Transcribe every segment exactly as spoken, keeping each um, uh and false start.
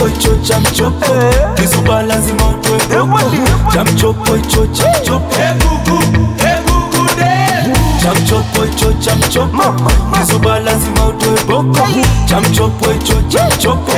icho chamchopo Kizuba lazima utoe boko Chamchopo icho chamchopo Egugu, egugu de Chamchopo icho chamchopo Kizuba lazima utoe boko Chamchopo icho chamchopo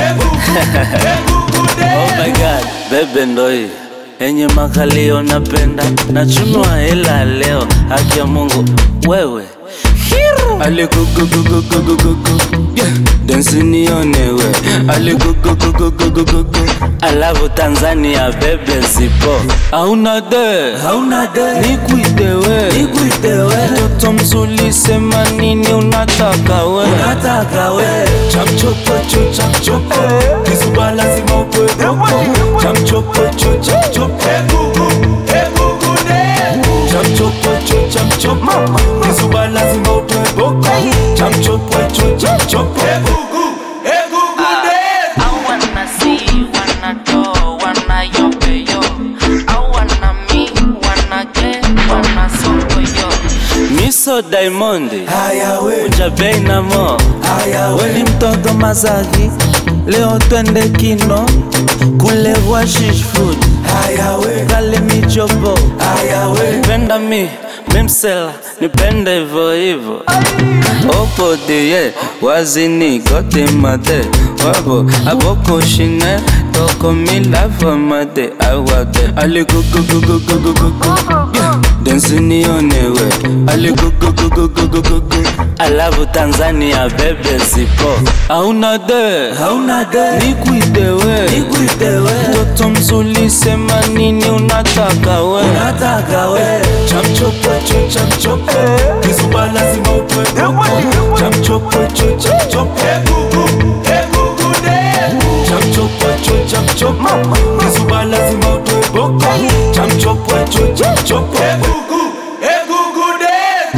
Egugu de Oh my God, bebe ndoi enye makalio napenda Nachunua hela leo haki ya Mungu wewe Hero Ale go go go go go go go go Yeah Dance nionewe Ale go go go go go go go go Alavu Tanzania bebe zipo Hauna de Hauna de Nikuite we Nikuite we Toto mzuli sema nini unataka we Unataka we Chamchopo icho chamchopo Kizuba lazima utoe boko Chamchopo icho chamchopo Egugu, egugu de Chamchopo icho chamchopo Kizuba lazima utoe boko Chamchopo icho chamchopo Egugu, egugu de I wanna see, wanna do, wanna yope yo. I wanna me, wanna get, wanna soko yo. Miso Diamond Haya we Ujabei na mo Haya we Weni mtoto Mazagi Leo twende kino Kule washish food Haya we Kale mijobo Haya we Penda mi, mimsela Nipende hivo hivo Opo diye Wazini gote made Wabo aboko shine Toko mi lava made Awade Ali go go go go go go go go Yeah Dance nionewe Ali go go go go go go go go Alavu Tanzania bebe zipo Hauna de Hauna de Nikuite we Nikuite we Toto mzuli sema nini unataka we Unataka we Chamchopo icho chamchopo Kizuba lazima utoe boko Chamchopo icho chamchopo Egugu, egugu de Chamchopo icho chamchopo Kizuba lazima utoe boko Chamchopo icho chamchopo Egugu, egugu de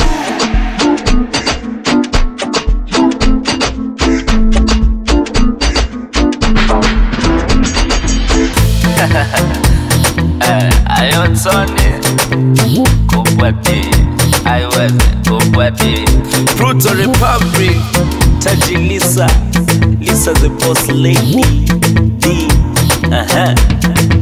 Ayo Tony Kubwati Aiweze Kubwati Pluto Republic Taji Lisa Lisa the boss lady D Aha